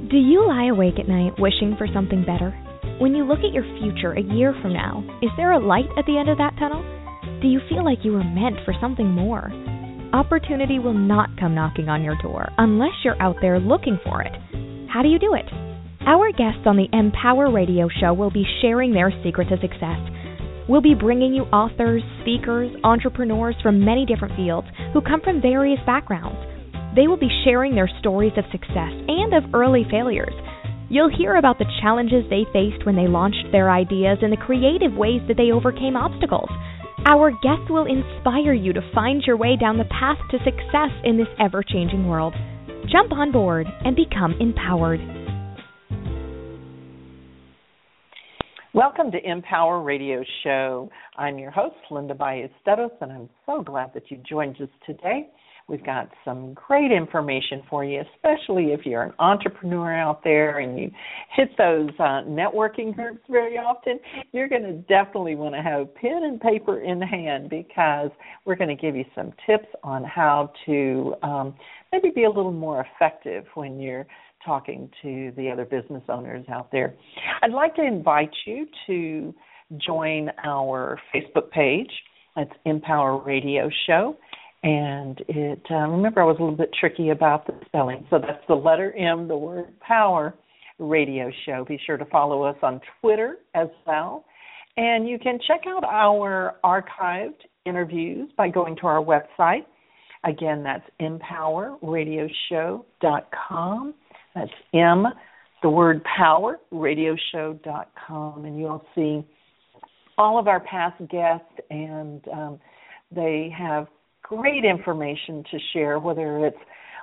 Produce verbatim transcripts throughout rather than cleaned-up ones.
Do you lie awake at night wishing for something better? When you look at your future a year from now, is there a light at the end of that tunnel? Do you feel like you were meant for something more? Opportunity will not come knocking on your door unless you're out there looking for it. How do you do it? Our guests on the Empower Radio Show will be sharing their secret to success. We'll be bringing you authors, speakers, entrepreneurs from many different fields who come from various backgrounds. They will be sharing their stories of success and of early failures. You'll hear about the challenges they faced when they launched their ideas and the creative ways that they overcame obstacles. Our guests will inspire you to find your way down the path to success in this ever-changing world. Jump on board and become empowered. Welcome to Empower Radio Show. I'm your host, Linda Ballesteros, and I'm so glad that you joined us today. We've got some great information for you, especially if you're an entrepreneur out there and you hit those uh, networking groups very often. You're going to definitely want to have pen and paper in hand because we're going to give you some tips on how to um, maybe be a little more effective when you're talking to the other business owners out there. I'd like to invite you to join our Facebook page. That's Empower Radio Show. And it, uh, remember, I was a little bit tricky about the spelling. So that's the letter M, the word power, radio show. Be sure to follow us on Twitter as well. And you can check out our archived interviews by going to our website. Again, that's empower radio show dot com. That's M, the word power, radio show dot com. And you'll see all of our past guests, and um, they have great information to share, whether it's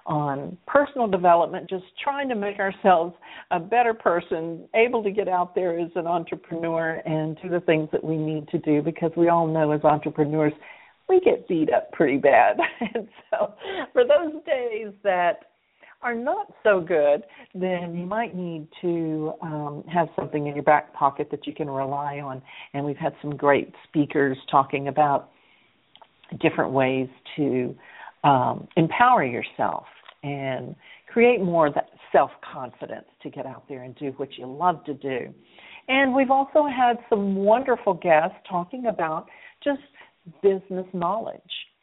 on personal development, just trying to make ourselves a better person, able to get out there as an entrepreneur and do the things that we need to do, because we all know as entrepreneurs, we get beat up pretty bad. And so for those days that are not so good, then you might need to um, have something in your back pocket that you can rely on. And we've had some great speakers talking about different ways to um, empower yourself and create more of that self-confidence to get out there and do what you love to do. And we've also had some wonderful guests talking about just business knowledge,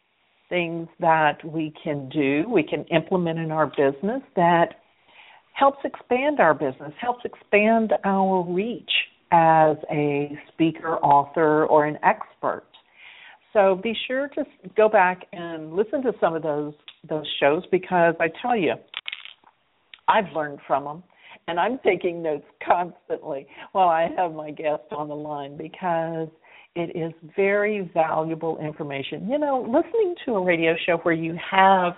things that we can do, we can implement in our business that helps expand our business, helps expand our reach as a speaker, author, or an expert. So be sure to go back and listen to some of those those shows, because I tell you, I've learned from them, and I'm taking notes constantly while I have my guest on the line, because it is very valuable information. You know, listening to a radio show where you have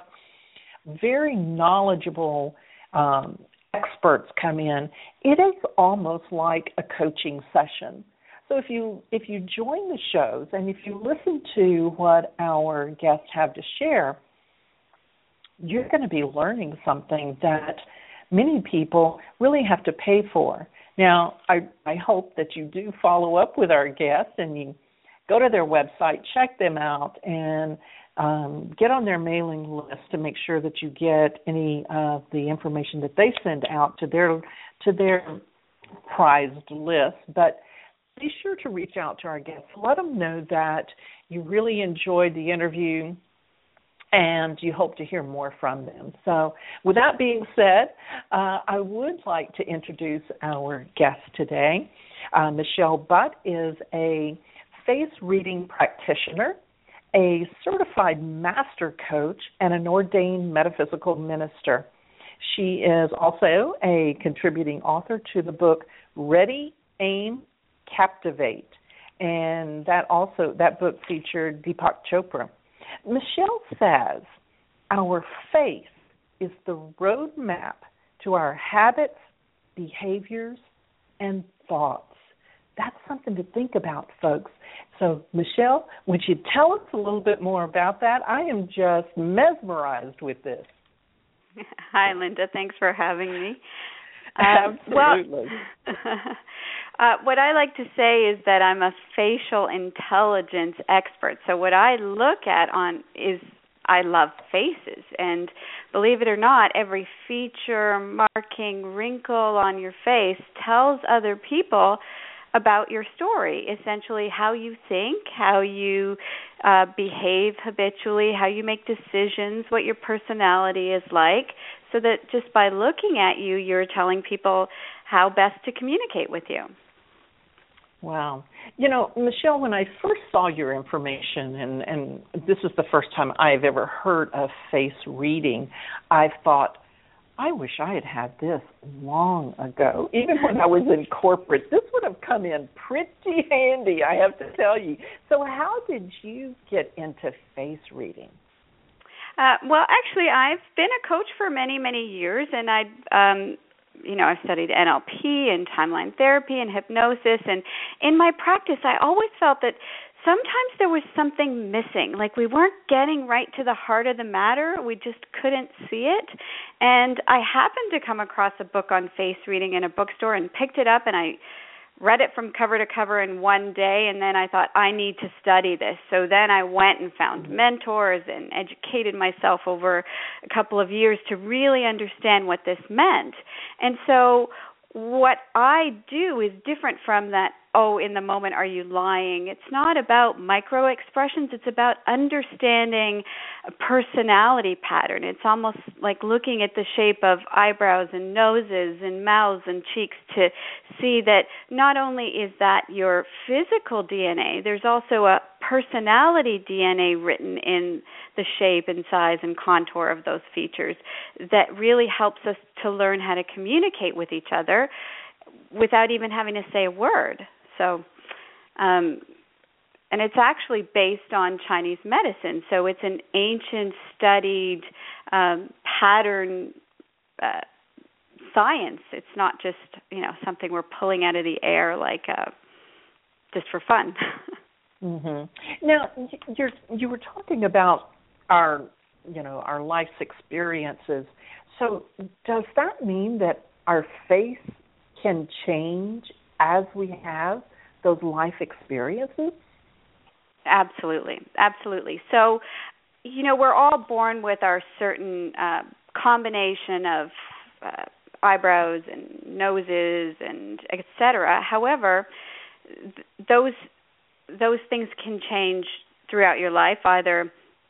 very knowledgeable um, experts come in, it is almost like a coaching session. So if you if you join the shows and if you listen to what our guests have to share, you're going to be learning something that many people really have to pay for. Now, I, I hope that you do follow up with our guests and you go to their website, check them out, and um, get on their mailing list to make sure that you get any of the information that they send out to their to their prized list. But be sure to reach out to our guests. Let them know that you really enjoyed the interview and you hope to hear more from them. So with that being said, uh, I would like to introduce our guest today. Uh, Michelle Butt is a face reading practitioner, a certified master coach, and an ordained metaphysical minister. She is also a contributing author to the book Ready, Aim, Captivate, and that also that book featured Deepak Chopra. Michelle says our faith is the roadmap to our habits, behaviors, and thoughts. That's something to think about, folks. So, Michelle, would you tell us a little bit more about that? I am just mesmerized with this. Hi, Linda. Thanks for having me. Um, Absolutely. Well, Uh, what I like to say is that I'm a facial intelligence expert. So what I look at on is I love faces. And believe it or not, every feature, marking, wrinkle on your face tells other people about your story, essentially how you think, how you uh, behave habitually, how you make decisions, what your personality is like, so that just by looking at you, you're telling people how best to communicate with you. Wow. You know, Michelle, when I first saw your information, and, and this is the first time I've ever heard of face reading, I thought, I wish I had had this long ago. Even when I was in corporate, this would have come in pretty handy, I have to tell you. So how did you get into face reading? Uh, well, actually, I've been a coach for many, many years, and I, um, you know, I've studied N L P and timeline therapy and hypnosis, and in my practice, I always felt that sometimes there was something missing, like we weren't getting right to the heart of the matter. We just couldn't see it. And I happened to come across a book on face reading in a bookstore and picked it up, and I read it from cover to cover in one day, and then I thought, I need to study this. So then I went and found mentors and educated myself over a couple of years to really understand what this meant. And so what I do is different from that, oh, in the moment, are you lying? It's not about micro expressions. It's about understanding a personality pattern. It's almost like looking at the shape of eyebrows and noses and mouths and cheeks to see that not only is that your physical D N A, there's also a personality D N A written in the shape and size and contour of those features that really helps us to learn how to communicate with each other without even having to say a word. So, um, and it's actually based on Chinese medicine. So it's an ancient studied um, pattern uh, science. It's not just, you know, something we're pulling out of the air like uh, just for fun. Mm-hmm. Now, you're, you were talking about our, you know, our life's experiences. So does that mean that our face can change as we have those life experiences? Absolutely, absolutely. So, you know, we're all born with our certain uh, combination of uh, eyebrows and noses and et cetera. However, th- those those things can change throughout your life, either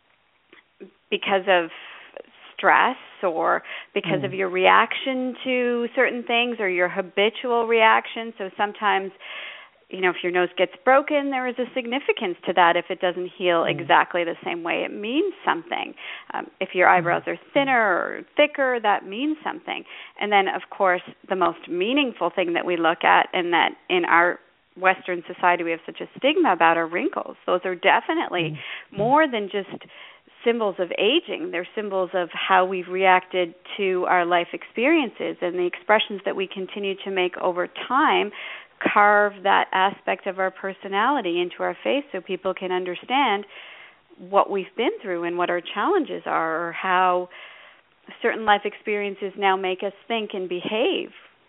because of stress or because mm. of your reaction to certain things or your habitual reaction. So sometimes, you know, if your nose gets broken, there is a significance to that. If it doesn't heal mm. exactly the same way, it means something. Um, if your eyebrows are thinner or thicker, that means something. And then, of course, the most meaningful thing that we look at, and that in our Western society we have such a stigma about, are wrinkles. Those are definitely mm. more than just symbols of aging. They're symbols of how we've reacted to our life experiences, and the expressions that we continue to make over time carve that aspect of our personality into our face so people can understand what we've been through and what our challenges are, or how certain life experiences now make us think and behave.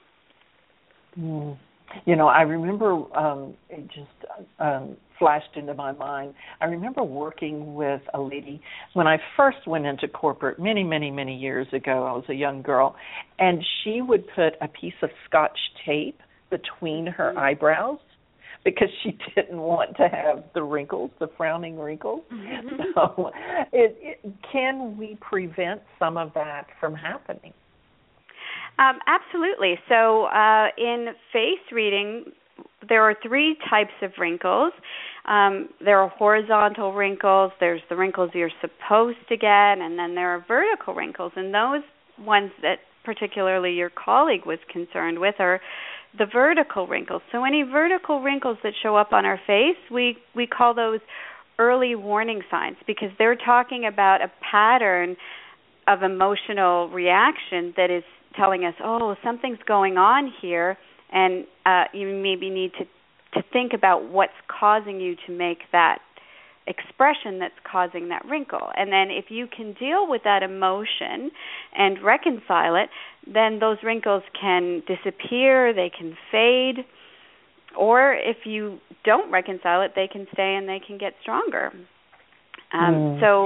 Mm. You know, I remember, um, it just um, flashed into my mind, I remember working with a lady when I first went into corporate many, many, many years ago. I was a young girl, and she would put a piece of Scotch tape between her mm-hmm. eyebrows because she didn't want to have the wrinkles, the frowning wrinkles. Mm-hmm. So it, it, can we prevent some of that from happening? Um, absolutely. So uh, in face reading, there are three types of wrinkles. Um, there are horizontal wrinkles, there's the wrinkles you're supposed to get, and then there are vertical wrinkles. And those ones that particularly your colleague was concerned with are the vertical wrinkles. So any vertical wrinkles that show up on our face, we, we call those early warning signs, because they're talking about a pattern of emotional reaction that is telling us, oh, something's going on here, and uh, you maybe need to, to think about what's causing you to make that expression that's causing that wrinkle. And then if you can deal with that emotion and reconcile it, then those wrinkles can disappear, they can fade, or if you don't reconcile it, they can stay and they can get stronger. Um, mm. So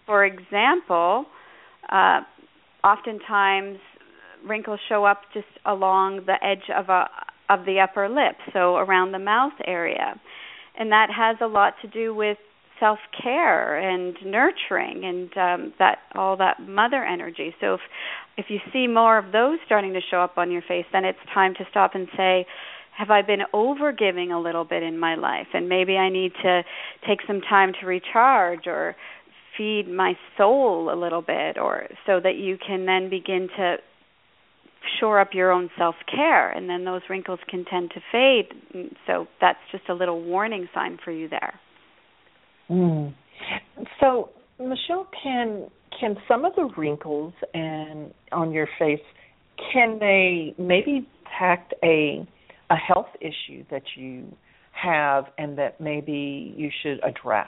for example, uh, oftentimes wrinkles show up just along the edge of a of the upper lip, so around the mouth area. And that has a lot to do with self-care and nurturing and um, that all that mother energy. So if, if you see more of those starting to show up on your face, then it's time to stop and say, have I been over-giving a little bit in my life? And maybe I need to take some time to recharge or feed my soul a little bit, or so that you can then begin to shore up your own self-care, and then those wrinkles can tend to fade. So that's just a little warning sign for you there. Mm. So, Michelle, can can some of the wrinkles and on your face, can they maybe detect a a health issue that you have and that maybe you should address?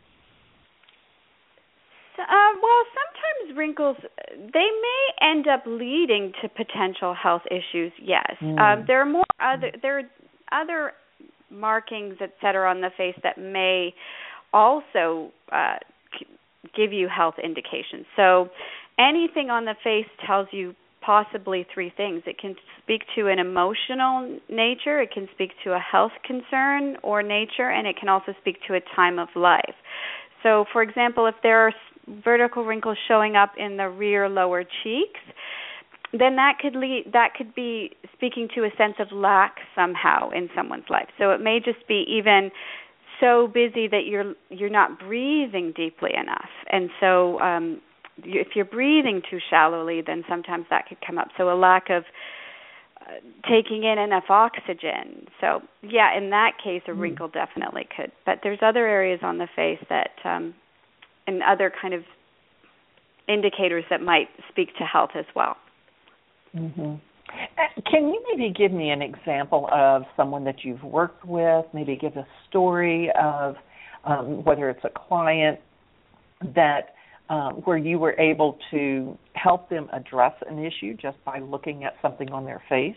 Uh, well, sometimes wrinkles, they may end up leading to potential health issues, yes. Mm. Um, there are more other, there are other markings, et cetera, on the face that may also uh, give you health indications. So anything on the face tells you possibly three things. It can speak to an emotional nature, it can speak to a health concern or nature, and it can also speak to a time of life. So, for example, if there are vertical wrinkles showing up in the rear lower cheeks, then that could lead, that could be speaking to a sense of lack somehow in someone's life. So it may just be even so busy that you're you're not breathing deeply enough, and so um, you, if you're breathing too shallowly, then sometimes that could come up. So a lack of uh, taking in enough oxygen. So yeah, in that case, a wrinkle definitely could. But there's other areas on the face that um, and other kind of indicators that might speak to health as well. Mm-hmm. Can you maybe give me an example of someone that you've worked with, maybe give a story of um, whether it's a client that um, where you were able to help them address an issue just by looking at something on their face?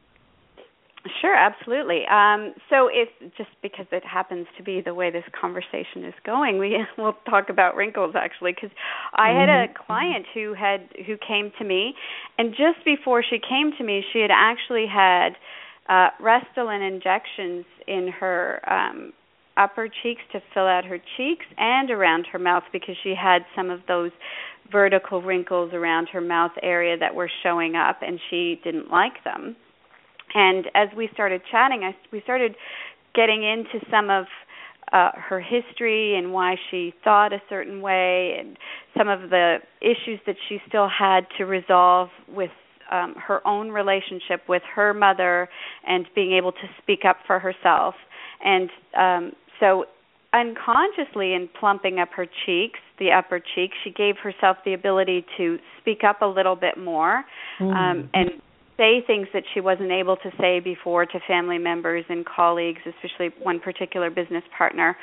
Sure, absolutely. Um, so if just because it happens to be the way this conversation is going, we will talk about wrinkles actually, because I mm-hmm. had a client who had who came to me, and just before she came to me, she had actually had uh, Restylane injections in her um, upper cheeks to fill out her cheeks and around her mouth because she had some of those vertical wrinkles around her mouth area that were showing up, and she didn't like them. And as we started chatting, I, we started getting into some of uh, her history and why she thought a certain way and some of the issues that she still had to resolve with um, her own relationship with her mother and being able to speak up for herself. And um, so unconsciously in plumping up her cheeks, the upper cheek, she gave herself the ability to speak up a little bit more mm. um, and say things that she wasn't able to say before to family members and colleagues, especially one particular business partner.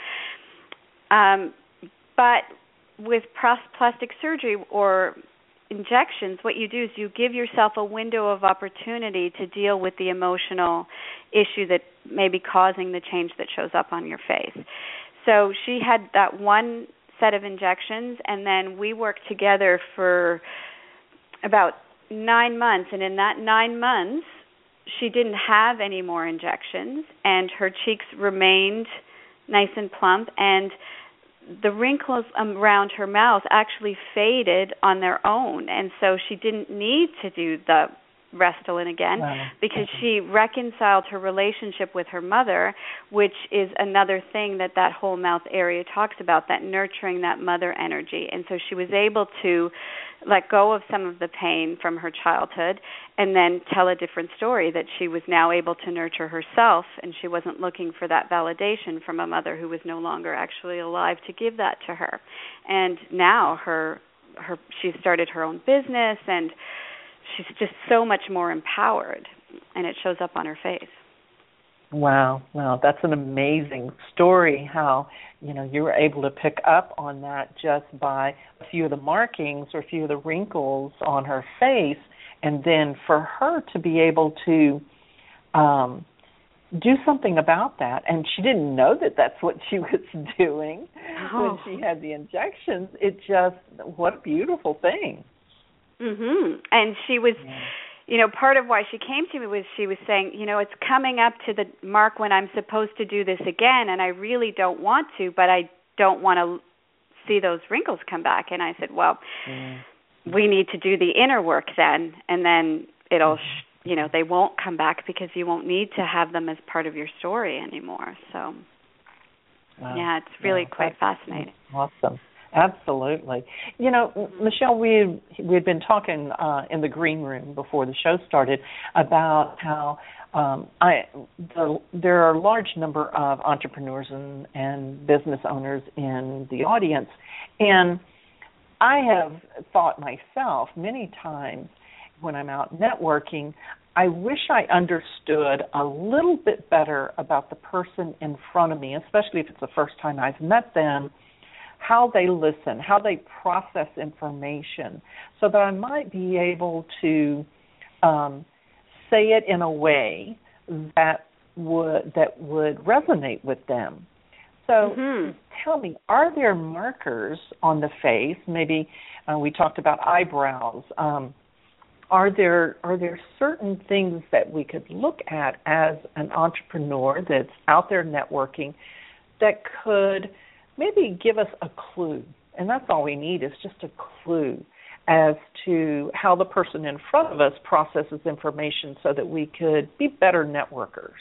Um, but with plastic surgery or injections, what you do is you give yourself a window of opportunity to deal with the emotional issue that may be causing the change that shows up on your face. So she had that one set of injections, and then we worked together for about nine months, and in that nine months, she didn't have any more injections, and her cheeks remained nice and plump, and the wrinkles around her mouth actually faded on their own, and so she didn't need to do the Restylane again wow. because she reconciled her relationship with her mother, which is another thing that that whole mouth area talks about, that nurturing that mother energy. And so she was able to let go of some of the pain from her childhood and then tell a different story, that she was now able to nurture herself, and she wasn't looking for that validation from a mother who was no longer actually alive to give that to her. And now her her she started her own business, and she's just so much more empowered, and it shows up on her face. Wow, wow, that's an amazing story, how, you know, you were able to pick up on that just by a few of the markings or a few of the wrinkles on her face, and then for her to be able to um, do something about that. And she didn't know that that's what she was doing oh. when she had the injections. It just, what a beautiful thing. Mhm. And she was, yeah. you know, part of why she came to me was she was saying, you know, it's coming up to the mark when I'm supposed to do this again, and I really don't want to, but I don't want to see those wrinkles come back. And I said, well, mm. we need to do the inner work then, and then it'll, sh- you know, they won't come back because you won't need to have them as part of your story anymore. So, wow. yeah, it's really wow. quite fascinating. Awesome. Absolutely. You know, mm-hmm. Michelle, we we had been talking uh, in the green room before the show started about how um, I the, there are a large number of entrepreneurs and, and business owners in the audience, and I have thought myself many times when I'm out networking, I wish I understood a little bit better about the person in front of me, especially if it's the first time I've met them, how they listen, how they process information, so that I might be able to um, say it in a way that would that would resonate with them. So mm-hmm. tell me, are there markers on the face? Maybe uh, we talked about eyebrows. Um, are there are there certain things that we could look at as an entrepreneur that's out there networking that could maybe give us a clue, and that's all we need is just a clue as to how the person in front of us processes information so that we could be better networkers?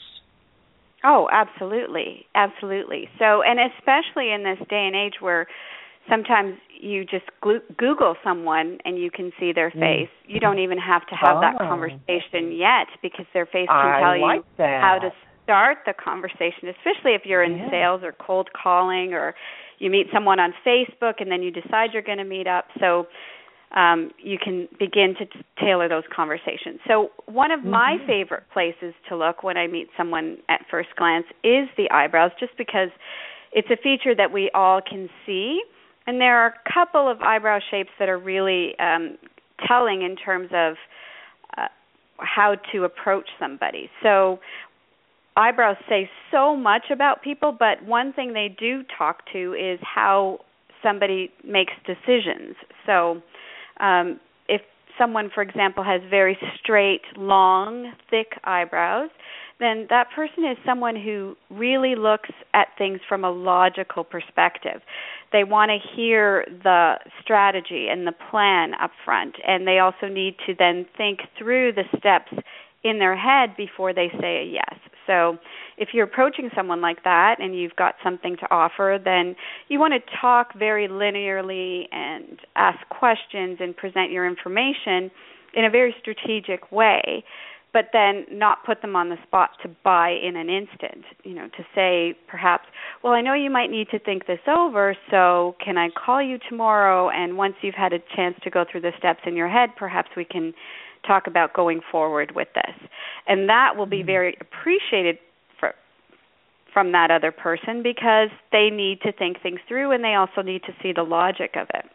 Oh, absolutely, absolutely. So, and especially in this day and age where sometimes you just Google someone and you can see their face. Mm. You don't even have to have oh. that conversation yet because their face can I tell like you that. how to start the conversation, especially if you're in yeah. sales or cold calling, or you meet someone on Facebook and then you decide you're going to meet up. So um, you can begin to t- tailor those conversations. So one of mm-hmm. my favorite places to look when I meet someone at first glance is the eyebrows, just because it's a feature that we all can see. And there are a couple of eyebrow shapes that are really um, telling in terms of uh, how to approach somebody. So eyebrows say so much about people, but one thing they do talk to is how somebody makes decisions. So um, if someone, for example, has very straight, long, thick eyebrows, then that person is someone who really looks at things from a logical perspective. They want to hear the strategy and the plan up front, and they also need to then think through the steps in their head before they say a yes. So if you're approaching someone like that and you've got something to offer, then you want to talk very linearly and ask questions and present your information in a very strategic way, but then not put them on the spot to buy in an instant. You know, to say perhaps, well, I know you might need to think this over, so can I call you tomorrow? And once you've had a chance to go through the steps in your head, perhaps we can talk about going forward with this. And that will be very appreciated for, from that other person, because they need to think things through and they also need to see the logic of it.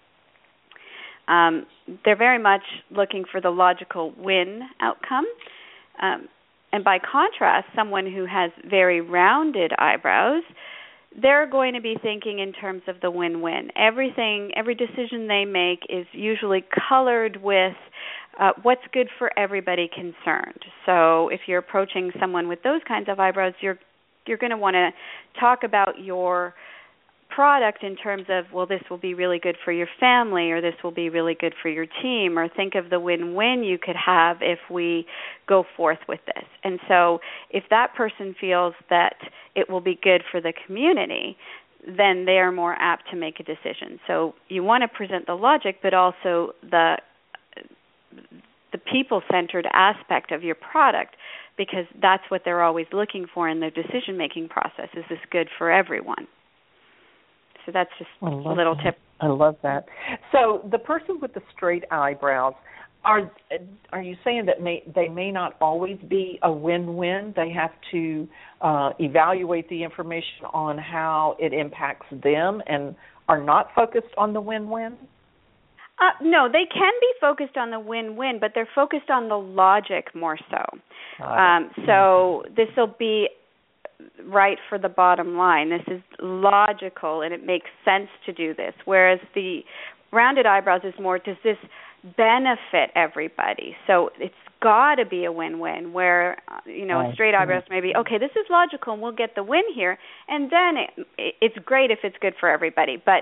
Um, they're very much looking for the logical win outcome. Um, and by contrast, someone who has very rounded eyebrows, they're going to be thinking in terms of the win-win. Everything, every decision they make is usually colored with uh, what's good for everybody concerned. So if you're approaching someone with those kinds of eyebrows, you're you're going to want to talk about your product in terms of, well, this will be really good for your family, or this will be really good for your team, or think of the win-win you could have if we go forth with this. And so if that person feels that it will be good for the community, then they are more apt to make a decision. So you want to present the logic, but also the the people-centered aspect of your product, because that's what they're always looking for in their decision-making process. Is this good for everyone? So that's just a little that. tip. I love that. So the person with the straight eyebrows, are are you saying that may, they may not always be a win-win? They have to uh, evaluate the information on how it impacts them and are not focused on the win-win? Uh, no, they can be focused on the win-win, but they're focused on the logic more so. Um, so this will be right for the bottom line. This is logical, and it makes sense to do this. Whereas the rounded eyebrows is more, does this benefit everybody? So it's got to be a win-win, where, you know, Right. straight eyebrows may be, okay, this is logical, and we'll get the win here, and then it, it's great if it's good for everybody. But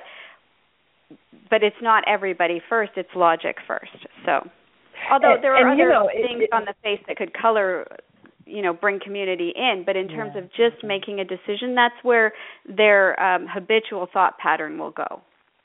but it's not everybody first, it's logic first. So, although And- there are and, you other know, it- things it- on the face that could color, you know, bring community in, but in terms Yeah. of just making a decision, that's where their um, habitual thought pattern will go.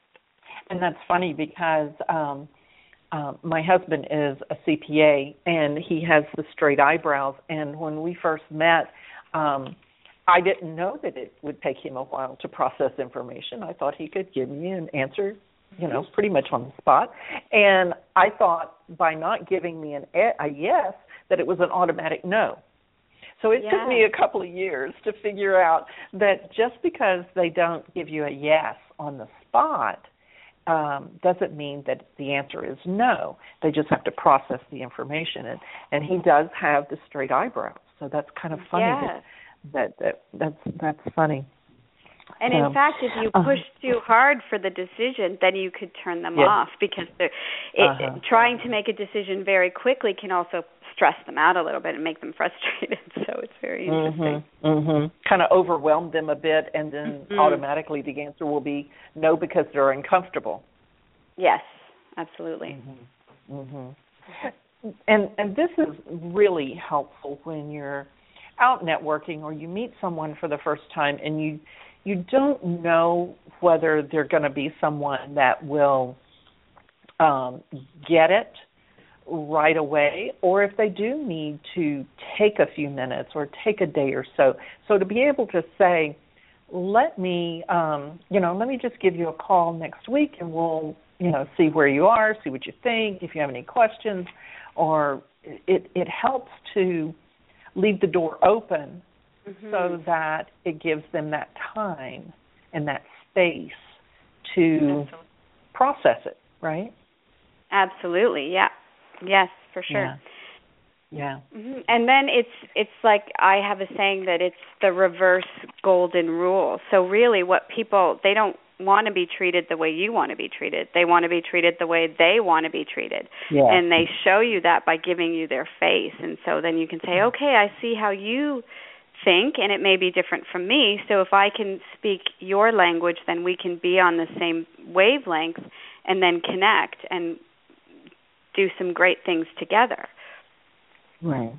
And that's funny because um, uh, my husband is a C P A, and he has the straight eyebrows. And when we first met, um, I didn't know that it would take him a while to process information. I thought he could give me an answer, you know, pretty much on the spot. And I thought by not giving me an a yes, that it was an automatic no. So it Yes. took me a couple of years to figure out that just because they don't give you a yes on the spot um, doesn't mean that the answer is no. They just have to process the information. And, and he does have the straight eyebrows. So that's kind of funny. Yes. That, that, that that's that's funny. And So, in fact, if you uh, push too hard for the decision, then you could turn them Yeah. off, because they're, it, Uh-huh. trying to make a decision very quickly can also stress them out a little bit and make them frustrated. So it's very interesting. Mm-hmm, mm-hmm. Kind of overwhelm them a bit, and then Mm-hmm. automatically the answer will be no because they're uncomfortable. Yes, absolutely. Mm-hmm. Mm-hmm. And and this is really helpful when you're out networking or you meet someone for the first time and you you don't know whether they're going to be someone that will um, get it right away, or if they do need to take a few minutes or take a day or so. So to be able to say, let me, um, you know, let me just give you a call next week and we'll, you know, see where you are, see what you think, if you have any questions, or it, it helps to leave the door open mm-hmm. so that it gives them that time and that space to Absolutely. process it, right? Absolutely, yeah. Yes, for sure. Yeah. yeah. Mm-hmm. And then it's it's like I have a saying that it's the reverse golden rule. So really what people, they don't want to be treated the way you want to be treated. They want to be treated the way they want to be treated. Yeah. And they show you that by giving you their face. And so then you can say, okay, I see how you think, and it may be different from me. So if I can speak your language, then we can be on the same wavelength and then connect and do some great things together. Right.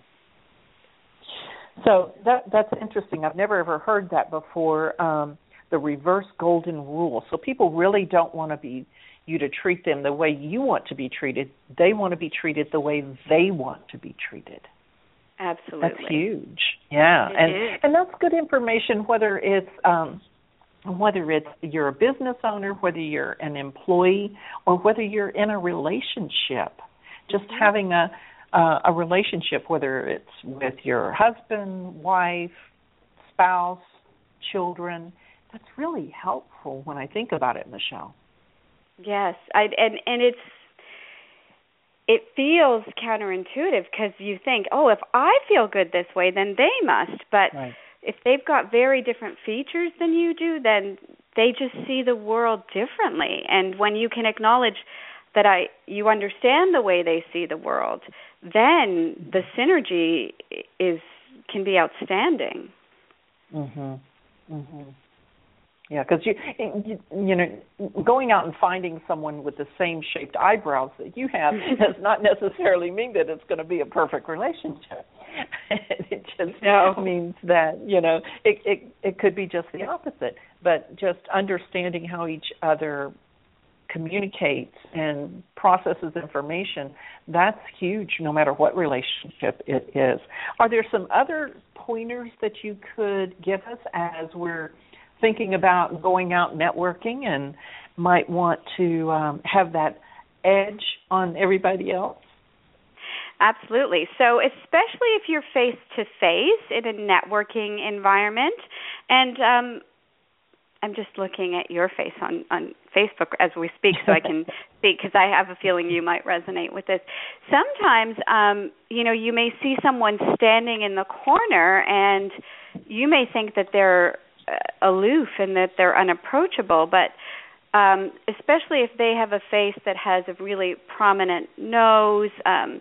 So that that's interesting. I've never ever heard that before. Um, the reverse golden rule. So people really don't want to be you to treat them the way you want to be treated. They want to be treated the way they want to be treated. Absolutely. That's huge. Yeah, it and is. and that's good information. Whether it's um, whether it's you're a business owner, whether you're an employee, or whether you're in a relationship, just mm-hmm. having a uh, a relationship, whether it's with your husband, wife, spouse, children. That's really helpful when I think about it, Michelle. Yes, I, and and it's it feels counterintuitive because you think, oh, if I feel good this way, then they must. But right. if they've got very different features than you do, then they just see the world differently. And when you can acknowledge that I you understand the way they see the world, then the synergy is can be outstanding. Mhm. Mhm. Yeah, because you, you, you know, going out and finding someone with the same shaped eyebrows that you have does not necessarily mean that it's going to be a perfect relationship. It just no. means that, you know, it, it it could be just the opposite. But just understanding how each other communicates and processes information, that's huge no matter what relationship it is. Are there some other pointers that you could give us as we're thinking about going out networking and might want to um, have that edge on everybody else? Absolutely. So especially if you're face-to-face in a networking environment, and um, I'm just looking at your face on, on Facebook as we speak so I can speak because I have a feeling you might resonate with this. Sometimes, um, you know, you may see someone standing in the corner and you may think that they're uh, aloof and that they're unapproachable, but um, especially if they have a face that has a really prominent nose, um,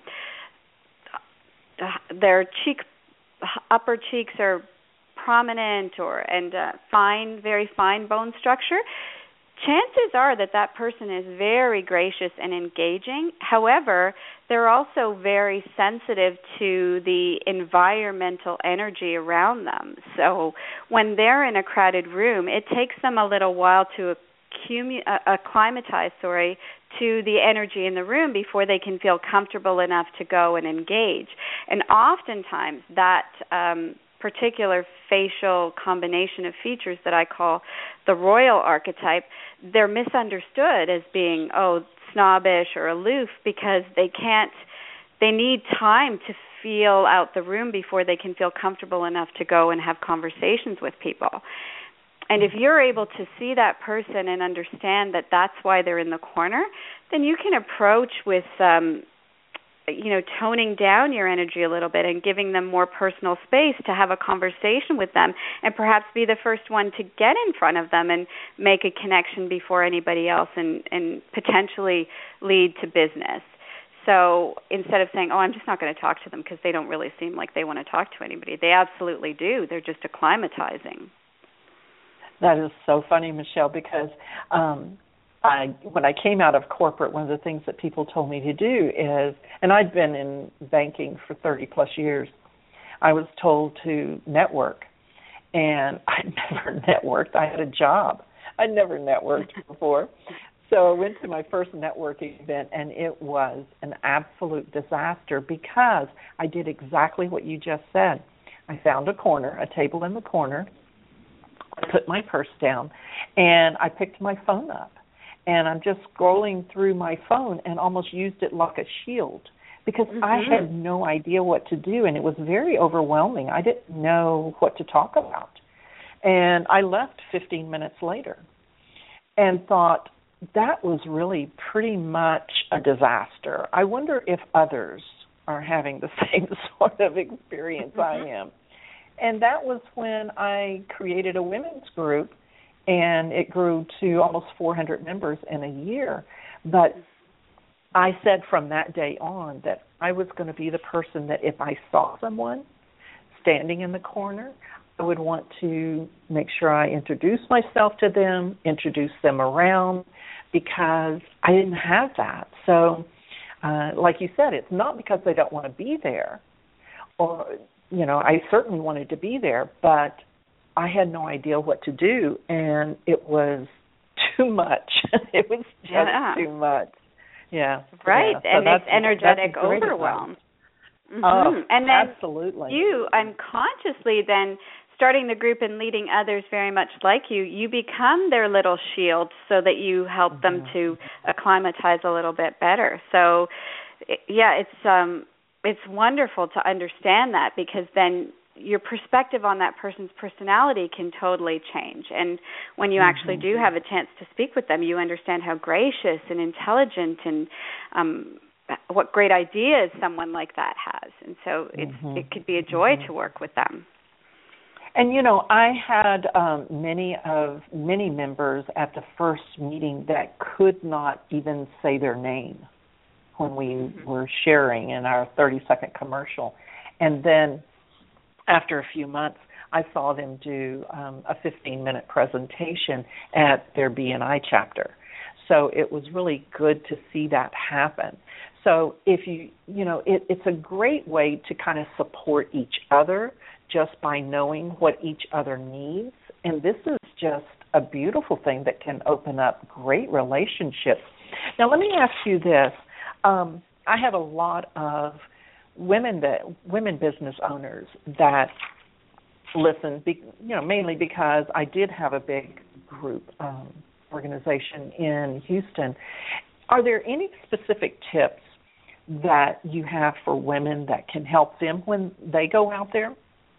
their cheek, upper cheeks are prominent, or and uh, fine, very fine bone structure, chances are that that person is very gracious and engaging. However, they're also very sensitive to the environmental energy around them. So when they're in a crowded room, it takes them a little while to accumu- uh, acclimatize, sorry, to the energy in the room before they can feel comfortable enough to go and engage. And oftentimes that um, particular facial combination of features that I call the royal archetype, they're misunderstood as being, oh, snobbish or aloof, because they can't, they need time to feel out the room before they can feel comfortable enough to go and have conversations with people. And if you're able to see that person and understand that that's why they're in the corner, then you can approach with um, you know, toning down your energy a little bit and giving them more personal space to have a conversation with them, and perhaps be the first one to get in front of them and make a connection before anybody else, and, and potentially lead to business. So instead of saying, oh, I'm just not going to talk to them because they don't really seem like they want to talk to anybody, they absolutely do. They're just acclimatizing. That is so funny, Michelle, because um, I, when I came out of corporate, one of the things that people told me to do is, and I'd been in banking for thirty plus years, I was told to network. And I'd never networked. I had a job. I'd never networked before. So I went to my first networking event, and it was an absolute disaster because I did exactly what you just said. I found a corner, a table in the corner. I put my purse down, and I picked my phone up. And I'm just scrolling through my phone and almost used it like a shield because mm-hmm. I had no idea what to do, and it was very overwhelming. I didn't know what to talk about. And I left fifteen minutes later and thought, that was really pretty much a disaster. I wonder if others are having the same sort of experience I am. And that was when I created a women's group, and it grew to almost four hundred members in a year. But I said from that day on that I was going to be the person that if I saw someone standing in the corner, I would want to make sure I introduced myself to them, introduce them around, because I didn't have that. So, uh, like you said, it's not because they don't want to be there, or, you know, I certainly wanted to be there, but I had no idea what to do, and it was too much. It was just yeah. too much. Yeah. Right, yeah. So and it's energetic that's overwhelm. Mm-hmm. Oh, and then absolutely. You unconsciously then, starting the group and leading others very much like you, you become their little shield so that you help mm-hmm. them to acclimatize a little bit better. So, yeah, it's um, it's wonderful to understand that, because then your perspective on that person's personality can totally change. And when you mm-hmm. actually do have a chance to speak with them, you understand how gracious and intelligent and um, what great ideas someone like that has. And so it's, mm-hmm. it could be a joy mm-hmm. to work with them. And, you know, I had um, many of many members at the first meeting that could not even say their name when we mm-hmm. were sharing in our thirty-second commercial. And then after a few months, I saw them do um, a fifteen-minute presentation at their B N I chapter. So it was really good to see that happen. So if you, you know, it, it's a great way to kind of support each other just by knowing what each other needs. And this is just a beautiful thing that can open up great relationships. Now, let me ask you this. Um, I have a lot of women that women business owners that listen, be, you know, mainly because I did have a big group um, organization in Houston. Are there any specific tips that you have for women that can help them when they go out there?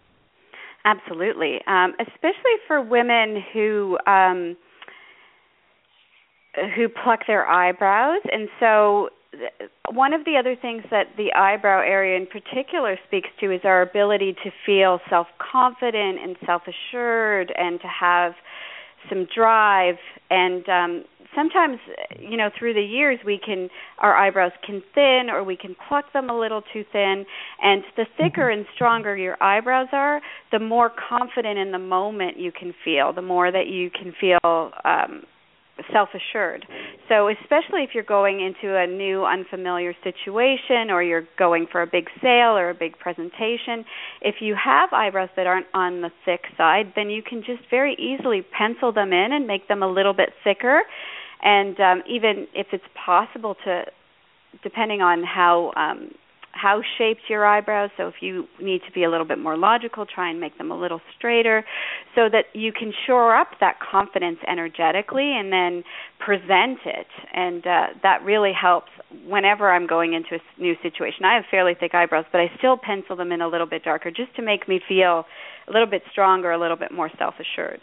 Absolutely, um, especially for women who um, who pluck their eyebrows. And so one of the other things that the eyebrow area in particular speaks to is our ability to feel self-confident and self-assured and to have some drive. And um, sometimes, you know, through the years, we can our eyebrows can thin or we can pluck them a little too thin. And the thicker and stronger your eyebrows are, the more confident in the moment you can feel, the more that you can feel um, self-assured. So especially if you're going into a new unfamiliar situation or you're going for a big sale or a big presentation, if you have eyebrows that aren't on the thick side, then you can just very easily pencil them in and make them a little bit thicker. And um, even if it's possible to, depending on how um, how shaped your eyebrows, so if you need to be a little bit more logical, try and make them a little straighter so that you can shore up that confidence energetically and then present it. And uh, that really helps whenever I'm going into a new situation. I have fairly thick eyebrows, but I still pencil them in a little bit darker just to make me feel a little bit stronger, a little bit more self-assured.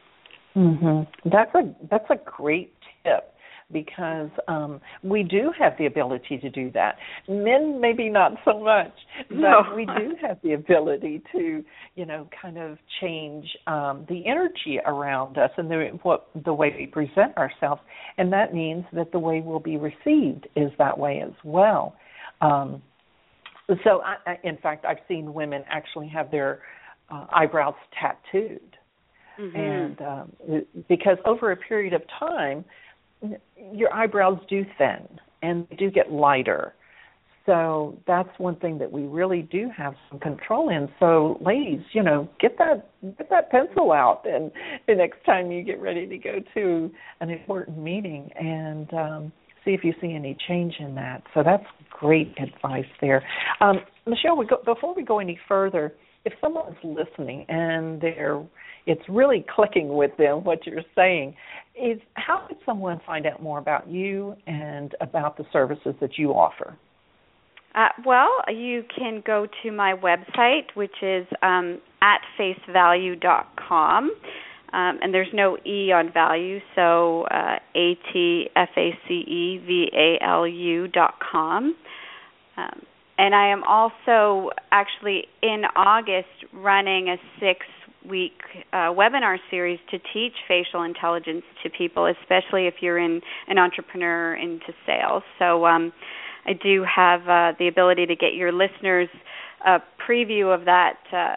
Mm-hmm. That's a that's a great tip. Because um, we do have the ability to do that. Men maybe not so much, but no. we do have the ability to, you know, kind of change um, the energy around us and the what the way we present ourselves, and that means that the way we'll be received is that way as well. Um, so, I, I, in fact, I've seen women actually have their uh, eyebrows tattooed, mm-hmm. and um, because over a period of time, your eyebrows do thin and they do get lighter. So that's one thing that we really do have some control in. So ladies, you know, get that get that pencil out and the next time you get ready to go to an important meeting and um, see if you see any change in that. So that's great advice there. Um, Michelle, we go, before we go any further, if someone's listening and they're it's really clicking with them what you're saying, is how could someone find out more about you and about the services that you offer? Uh, well, you can go to my website, which is um, at face value dot com, um, and there's no E on value, so uh, A T F A C E V A L U dot com. Um, and I am also actually in August running a six week uh, webinar series to teach facial intelligence to people, especially if you're in an entrepreneur into sales. So um, I do have uh, the ability to get your listeners a preview of that uh,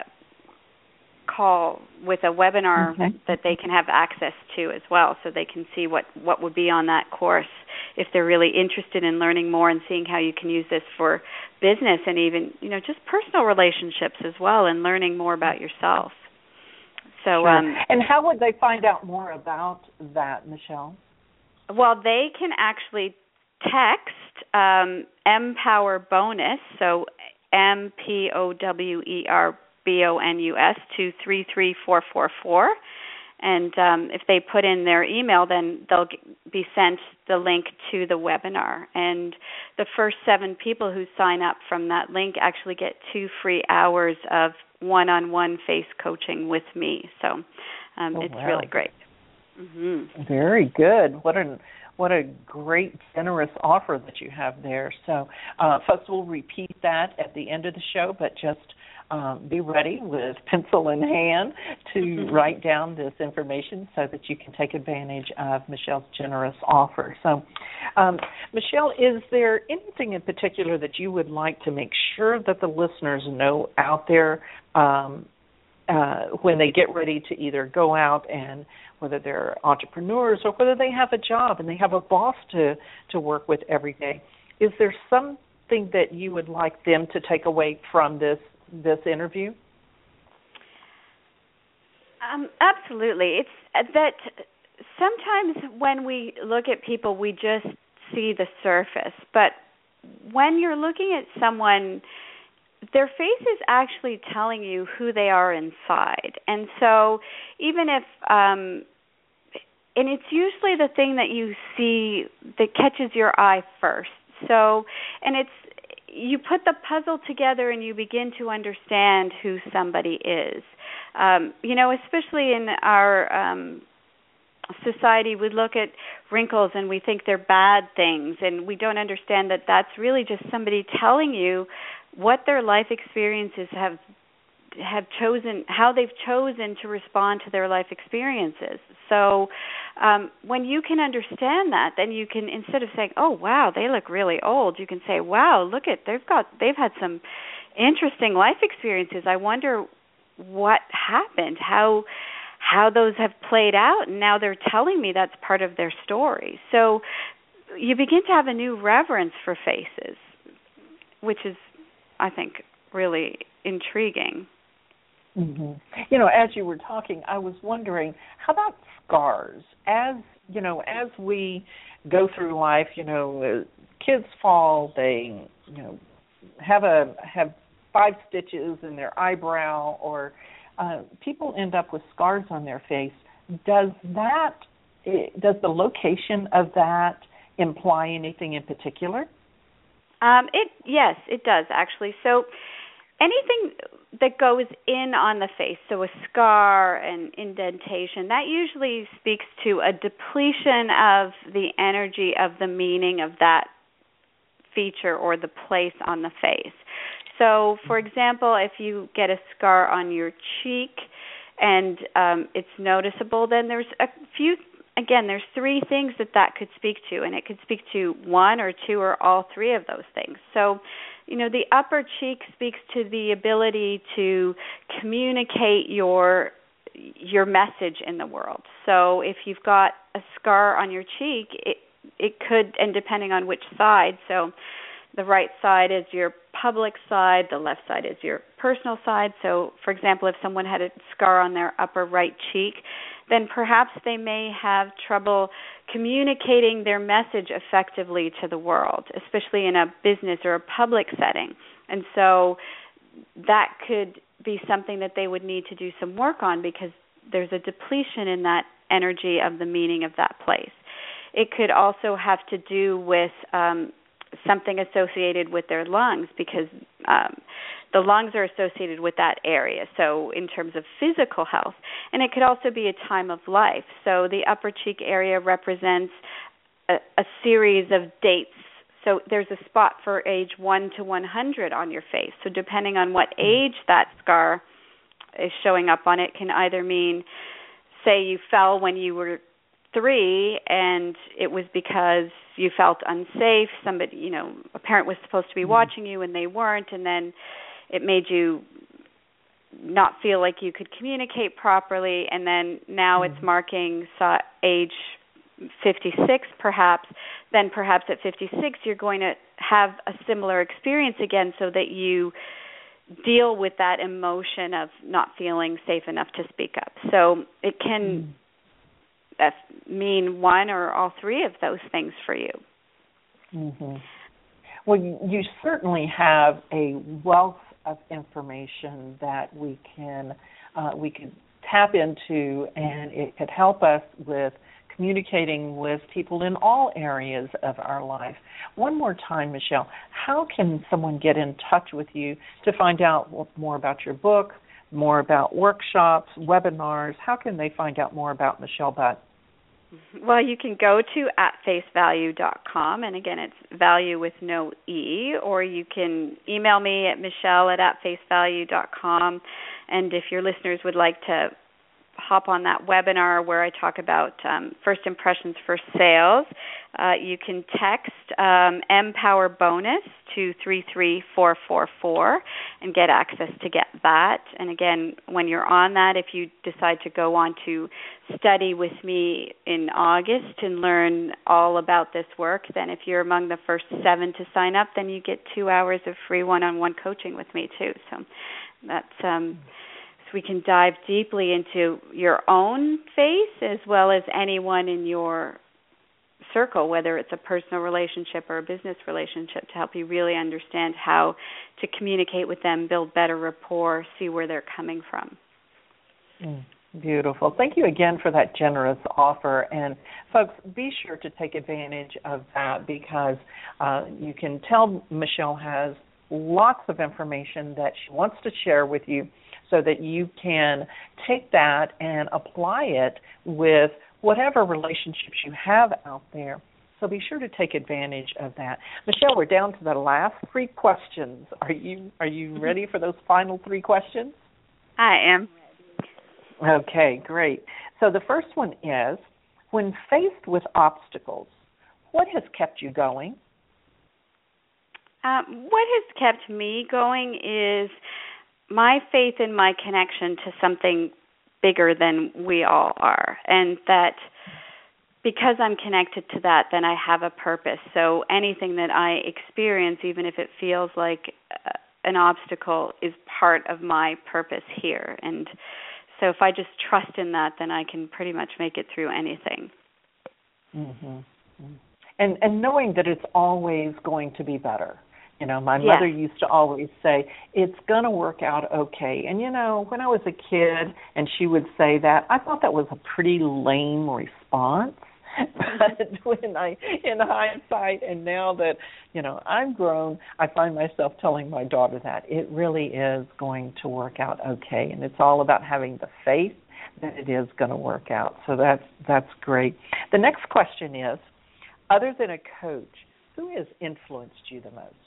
call with a webinar okay. that they can have access to as well, so they can see what, what would be on that course if they're really interested in learning more and seeing how you can use this for business and even, you know, just personal relationships as well and learning more about yourself. So, sure. um, and how would they find out more about that, Michelle? Well, they can actually text um, Empower Bonus, so M P O W E R B O N U S to three three four four four. And um, if they put in their email, then they'll be sent the link to the webinar. And the first seven people who sign up from that link actually get two free hours of one-on-one face coaching with me. So um, oh, it's wow. really great. Mm-hmm. Very good. What a what a great, generous offer that you have there. So, uh, folks, we'll repeat that at the end of the show, but just um, be ready with pencil in hand to mm-hmm. write down this information so that you can take advantage of Michelle's generous offer. So, um, Michelle, is there anything in particular that you would like to make sure that the listeners know out there um, uh, when they get ready to either go out and whether they're entrepreneurs or whether they have a job and they have a boss to, to work with every day? Is there something that you would like them to take away from this this interview? Um, absolutely. It's that sometimes when we look at people, we just see the surface. But when you're looking at someone, their face is actually telling you who they are inside. And so even if, um, and it's usually the thing that you see that catches your eye first. So, and it's, you put the puzzle together and you begin to understand who somebody is. Um, you know, especially in our um, society, we look at wrinkles and we think they're bad things, and we don't understand that that's really just somebody telling you what their life experiences have have chosen, how they've chosen to respond to their life experiences. So um, when you can understand that, then you can, instead of saying, "Oh wow, they look really old," you can say, "Wow, look at they've got they've had some interesting life experiences. I wonder what happened, how how those have played out, and now they're telling me that's part of their story." So you begin to have a new reverence for faces, which is, I think, really intriguing. Mm-hmm. You know, as you were talking, I was wondering, how about scars? As, you know, as we go through life, you know, kids fall, they, you know, have a have five stitches in their eyebrow, or uh, people end up with scars on their face. Does that, does the location of that imply anything in particular? Um, it yes, it does actually. So anything that goes in on the face, so a scar, an indentation, that usually speaks to a depletion of the energy of the meaning of that feature or the place on the face. So, for example, if you get a scar on your cheek and um, it's noticeable, then there's a few, again, there's three things that that could speak to, and it could speak to one or two or all three of those things. So, you know, the upper cheek speaks to the ability to communicate your your message in the world. So if you've got a scar on your cheek, it it could, and depending on which side, so the right side is your public side, the left side is your personal side. So, for example, if someone had a scar on their upper right cheek, then perhaps they may have trouble communicating their message effectively to the world, especially in a business or a public setting. And so that could be something that they would need to do some work on, because there's a depletion in that energy of the meaning of that place. It could also have to do with um, something associated with their lungs, because um, the lungs are associated with that area, so in terms of physical health. And it could also be a time of life. So the upper cheek area represents a, a series of dates. So there's a spot for age one to one hundred on your face. So depending on what age that scar is showing up on, it can either mean, say you fell when you were three and it was because you felt unsafe, somebody, you know, a parent was supposed to be watching you and they weren't, and then it made you not feel like you could communicate properly, and then now mm-hmm. it's marking so age fifty-six perhaps, then perhaps at fifty-six you're going to have a similar experience again, so that you deal with that emotion of not feeling safe enough to speak up. So it can mm-hmm. mean one or all three of those things for you. Mm-hmm. Well, you certainly have a wealth of information that we can uh, we can tap into, and it could help us with communicating with people in all areas of our life. One more time, Michelle, how can someone get in touch with you to find out more about your book, more about workshops, webinars? How can they find out more about Michelle Butt? Well, you can go to at face value dot com, and again, it's value with no E, or you can email me at michelle at at face value dot com, and if your listeners would like to hop on that webinar where I talk about um, first impressions for sales, uh, you can text um, Empower Bonus to three three four four four and get access to get that. And again, when you're on that, if you decide to go on to study with me in August and learn all about this work, then if you're among the first seven to sign up, then you get two hours of free one-on-one coaching with me too. So that's um, so we can dive deeply into your own face as well as anyone in your circle, whether it's a personal relationship or a business relationship, to help you really understand how to communicate with them, build better rapport, see where they're coming from. Mm, beautiful. Thank you again for that generous offer. And folks, be sure to take advantage of that, because uh, you can tell Michelle has lots of information that she wants to share with you, so that you can take that and apply it with whatever relationships you have out there. So be sure to take advantage of that. Michelle, we're down to the last three questions. Are you are you ready for those final three questions? I am. Okay, great. So the first one is, when faced with obstacles, what has kept you going? Uh, what has kept me going is my faith in my connection to something bigger than we all are, and that because I'm connected to that, then I have a purpose. So anything that I experience, even if it feels like uh, an obstacle, is part of my purpose here. And so if I just trust in that, then I can pretty much make it through anything. Mm-hmm. And and knowing that it's always going to be better. You know, my Yes. mother used to always say, it's going to work out okay. And, you know, when I was a kid and she would say that, I thought that was a pretty lame response. But when I, in hindsight, and now that, you know, I'm grown, I find myself telling my daughter that it really is going to work out okay. And it's all about having the faith that it is going to work out. So that's, that's great. The next question is, other than a coach, who has influenced you the most?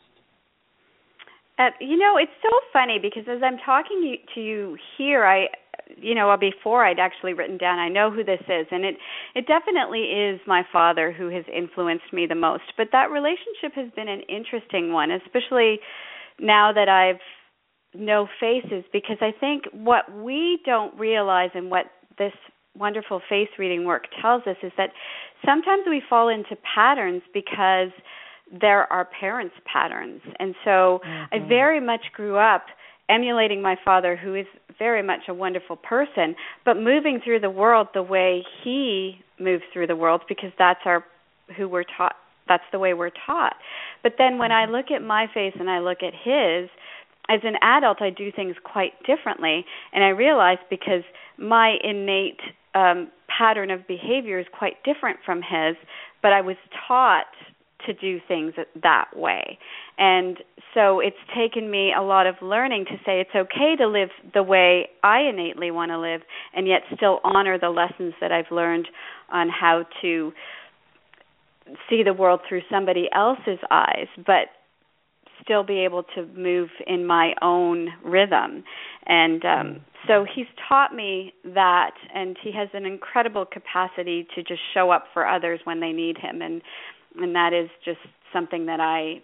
Uh, you know, it's so funny because as I'm talking to you here, I, you know, before I'd actually written down, I know who this is, and it, it definitely is my father who has influenced me the most. But that relationship has been an interesting one, especially now that I've know faces, because I think what we don't realize and what this wonderful face reading work tells us is that sometimes we fall into patterns because there are parents' patterns. And so mm-hmm. I very much grew up emulating my father, who is very much a wonderful person, but moving through the world the way he moves through the world, because that's our who we're taught. That's the way we're taught. But then when mm-hmm. I look at my face and I look at his, as an adult, I do things quite differently, and I realize because my innate um, pattern of behavior is quite different from his, but I was taught to do things that way. And so it's taken me a lot of learning to say it's okay to live the way I innately want to live, and yet still honor the lessons that I've learned on how to see the world through somebody else's eyes, but still be able to move in my own rhythm. And um, so he's taught me that, and he has an incredible capacity to just show up for others when they need him. And and that is just something that I,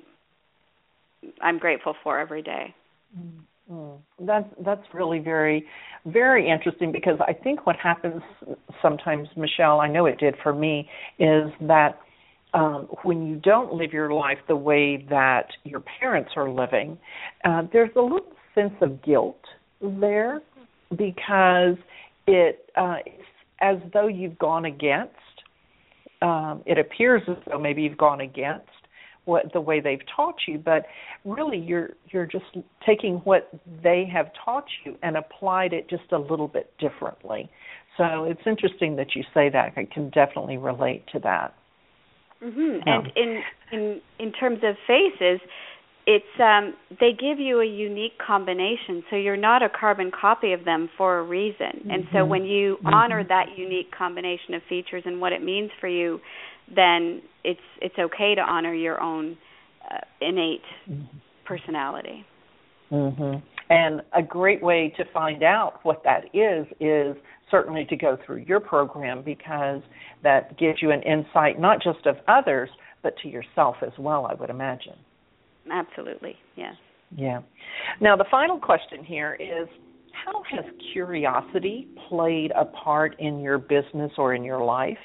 I'm grateful for every day. Mm-hmm. That's, that's really very, very interesting, because I think what happens sometimes, Michelle, I know it did for me, is that Um, when you don't live your life the way that your parents are living, uh, there's a little sense of guilt there, because it uh, it's as though you've gone against, um, it appears as though maybe you've gone against what the way they've taught you, but really you're you're just taking what they have taught you and applied it just a little bit differently. So it's interesting that you say that. I can definitely relate to that. Mm-hmm. Yeah. And in, in in terms of faces, it's um, they give you a unique combination, so you're not a carbon copy of them for a reason. Mm-hmm. And so when you mm-hmm. honor that unique combination of features and what it means for you, then it's it's okay to honor your own uh, innate mm-hmm. personality. Mm-hmm. And a great way to find out what that is is certainly to go through your program, because that gives you an insight not just of others, but to yourself as well, I would imagine. Absolutely, yes. Yeah. Now, the final question here is, how has curiosity played a part in your business or in your life?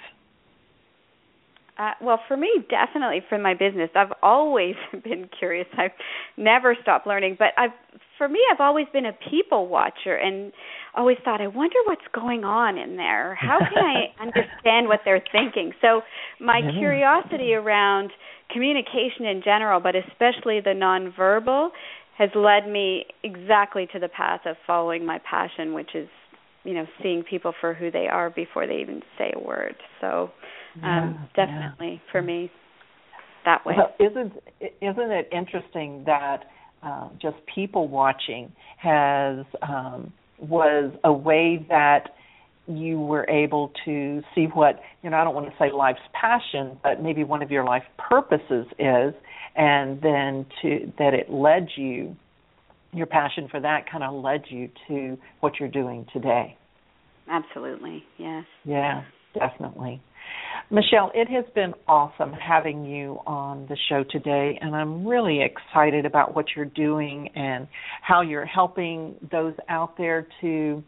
Uh, well, for me, definitely for my business. I've always been curious. I've never stopped learning. But I've, for me, I've always been a people watcher and always thought, I wonder what's going on in there. How can I understand what they're thinking? So my yeah. curiosity around communication in general, but especially the nonverbal, has led me exactly to the path of following my passion, which is, you know, seeing people for who they are before they even say a word. So um, yeah, definitely yeah. for me that way. Well, isn't isn't it interesting that uh, just people watching has um, was a way that you were able to see what, you know, I don't want to say life's passion, but maybe one of your life purposes is, and then to that it led you, your passion for that kind of led you to what you're doing today. Absolutely, yes. Yeah, definitely. Michelle, it has been awesome having you on the show today, and I'm really excited about what you're doing and how you're helping those out there to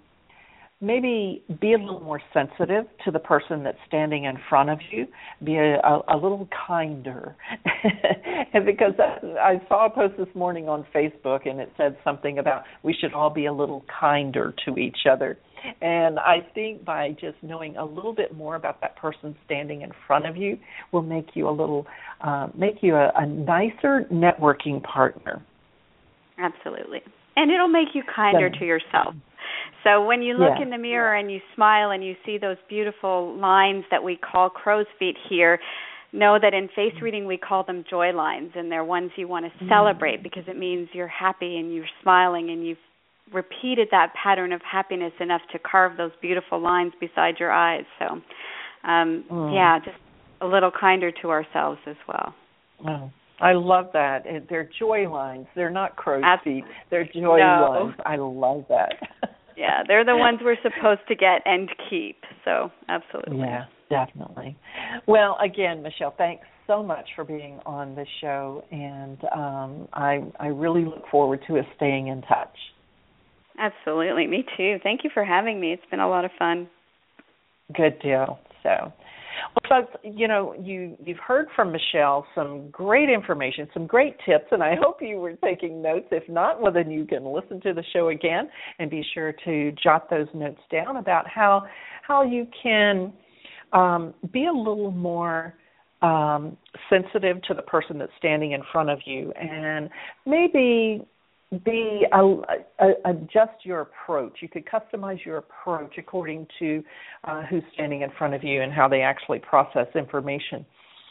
maybe be a little more sensitive to the person that's standing in front of you, be a, a, a little kinder. And because I, I saw a post this morning on Facebook, and it said something about we should all be a little kinder to each other. And I think by just knowing a little bit more about that person standing in front of you will make you a little, uh, make you a, a nicer networking partner. Absolutely. And it'll make you kinder Then, to yourself. So when you look yeah. in the mirror and you smile and you see those beautiful lines that we call crow's feet here, know that in face reading we call them joy lines, and they're ones you want to celebrate mm. because it means you're happy and you're smiling and you've repeated that pattern of happiness enough to carve those beautiful lines beside your eyes. So, um, mm. yeah, just a little kinder to ourselves as well. Oh, I love that. They're joy lines. They're not crow's feet. They're joy no. lines. I love that. Yeah, they're the ones we're supposed to get and keep. So, absolutely. Yeah, definitely. Well, again, Michelle, thanks so much for being on the show, and um, I I really look forward to us staying in touch. Absolutely, me too. Thank you for having me. It's been a lot of fun. Good deal. So, well, folks, you know, you, you've heard from Michelle some great information, some great tips, and I hope you were taking notes. If not, well, then you can listen to the show again and be sure to jot those notes down about how how you can um, be a little more um, sensitive to the person that's standing in front of you, and maybe be uh, uh, adjust your approach. You could customize your approach according to uh, who's standing in front of you and how they actually process information.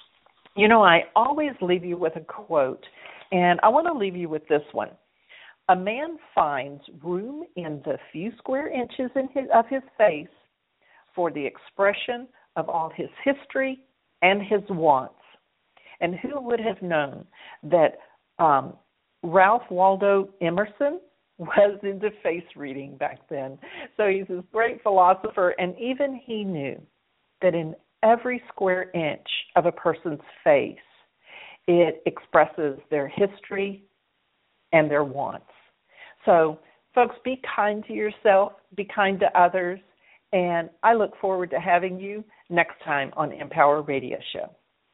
You know, I always leave you with a quote, and I want to leave you with this one. A man finds room in the few square inches in his, of his face for the expression of all his history and his wants. And who would have known that um, Ralph Waldo Emerson was into face reading back then. So he's this great philosopher, and even he knew that in every square inch of a person's face, it expresses their history and their wants. So, folks, be kind to yourself, be kind to others, and I look forward to having you next time on Empower Radio Show.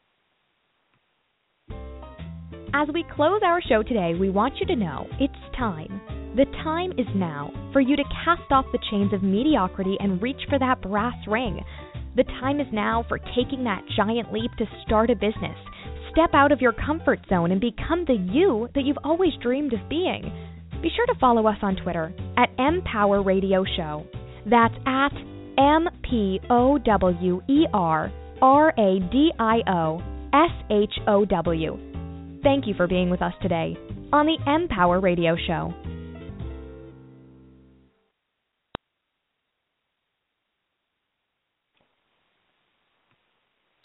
As we close our show today, we want you to know it's time. The time is now for you to cast off the chains of mediocrity and reach for that brass ring. The time is now for taking that giant leap to start a business. Step out of your comfort zone and become the you that you've always dreamed of being. Be sure to follow us on Twitter at Empower Radio Show. That's at M P O W E R R A D I O S H O W. Thank you for being with us today on the Empower Radio Show.